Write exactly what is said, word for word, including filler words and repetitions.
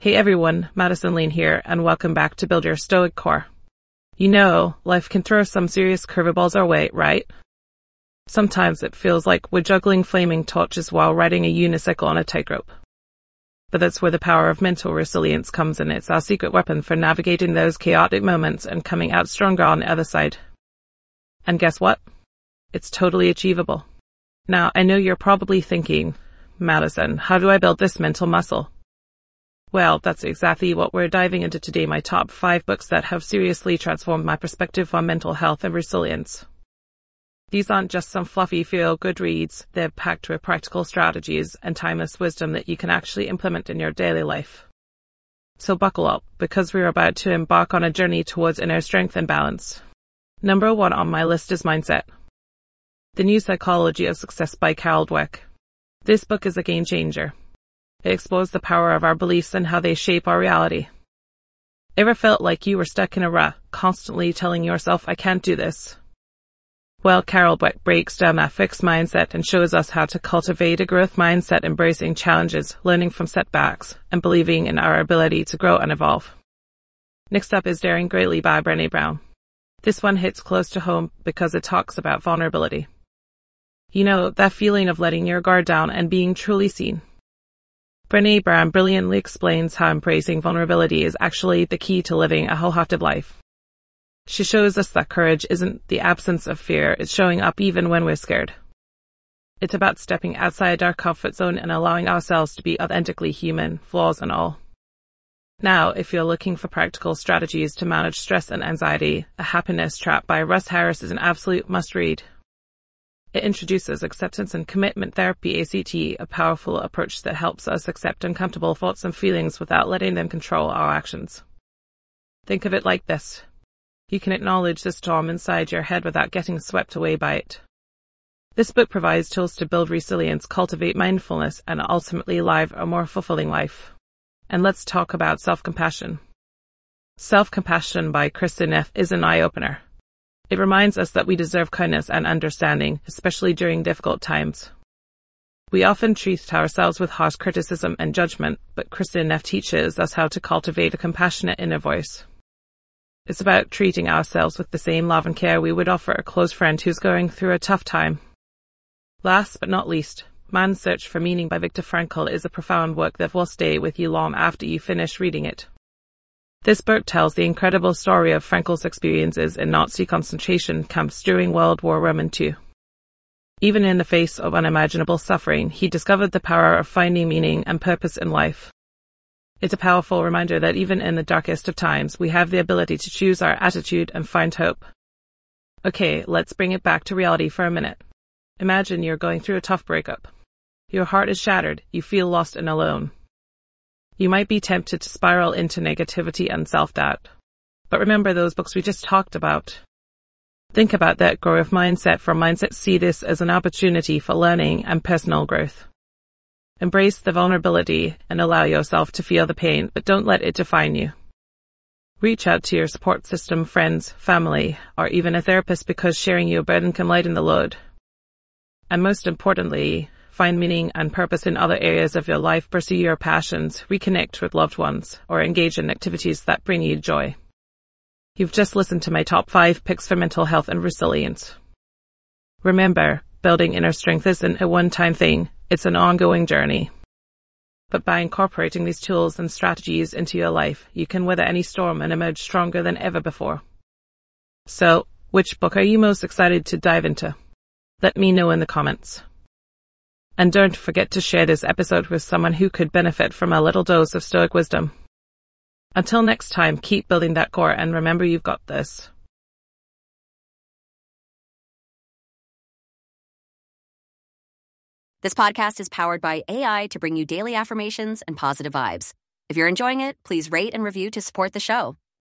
Hey everyone, Madison Lane here, and welcome back to Build Your Stoic Core. You know, life can throw some serious curveballs our way, right? Sometimes it feels like we're juggling flaming torches while riding a unicycle on a tightrope. But that's where the power of mental resilience comes in. It's our secret weapon for navigating those chaotic moments and coming out stronger on the other side. And guess what? It's totally achievable. Now, I know you're probably thinking, Madison, how do I build this mental muscle? Well, that's exactly what we're diving into today, my top five books that have seriously transformed my perspective on mental health and resilience. These aren't just some fluffy feel-good reads, they're packed with practical strategies and timeless wisdom that you can actually implement in your daily life. So buckle up, because we're about to embark on a journey towards inner strength and balance. Number one on my list is Mindset. The New Psychology of Success by Carol Dweck. This book is a game changer. It explores the power of our beliefs and how they shape our reality. Ever felt like you were stuck in a rut, constantly telling yourself, I can't do this? Well, Carol Dweck breaks down that fixed mindset and shows us how to cultivate a growth mindset, embracing challenges, learning from setbacks, and believing in our ability to grow and evolve. Next up is Daring Greatly by Brené Brown. This one hits close to home because it talks about vulnerability. You know, that feeling of letting your guard down and being truly seen. Brené Brown brilliantly explains how embracing vulnerability is actually the key to living a wholehearted life. She shows us that courage isn't the absence of fear, it's showing up even when we're scared. It's about stepping outside our comfort zone and allowing ourselves to be authentically human, flaws and all. Now, if you're looking for practical strategies to manage stress and anxiety, A Happiness Trap by Russ Harris is an absolute must-read. It introduces acceptance and commitment therapy, A C T, a powerful approach that helps us accept uncomfortable thoughts and feelings without letting them control our actions. Think of it like this. You can acknowledge the storm inside your head without getting swept away by it. This book provides tools to build resilience, cultivate mindfulness, and ultimately live a more fulfilling life. And let's talk about self-compassion. Self-Compassion by Kristin Neff is an eye-opener. It reminds us that we deserve kindness and understanding, especially during difficult times. We often treat ourselves with harsh criticism and judgment, but Kristin Neff teaches us how to cultivate a compassionate inner voice. It's about treating ourselves with the same love and care we would offer a close friend who's going through a tough time. Last but not least, Man's Search for Meaning by Viktor Frankl is a profound work that will stay with you long after you finish reading it. This book tells the incredible story of Frankl's experiences in Nazi concentration camps during World War One and Two. Even in the face of unimaginable suffering, he discovered the power of finding meaning and purpose in life. It's a powerful reminder that even in the darkest of times, we have the ability to choose our attitude and find hope. Okay, let's bring it back to reality for a minute. Imagine you're going through a tough breakup. Your heart is shattered, you feel lost and alone. You might be tempted to spiral into negativity and self-doubt. But remember those books we just talked about. Think about that growth mindset. From Mindset, see this as an opportunity for learning and personal growth. Embrace the vulnerability and allow yourself to feel the pain, but don't let it define you. Reach out to your support system, friends, family, or even a therapist, because sharing your burden can lighten the load. And most importantly, find meaning and purpose in other areas of your life, pursue your passions, reconnect with loved ones, or engage in activities that bring you joy. You've just listened to my top five picks for mental health and resilience. Remember, building inner strength isn't a one-time thing, it's an ongoing journey. But by incorporating these tools and strategies into your life, you can weather any storm and emerge stronger than ever before. So, which book are you most excited to dive into? Let me know in the comments. And don't forget to share this episode with someone who could benefit from a little dose of Stoic wisdom. Until next time, keep building that core and remember you've got this. This podcast is powered by A I to bring you daily affirmations and positive vibes. If you're enjoying it, please rate and review to support the show.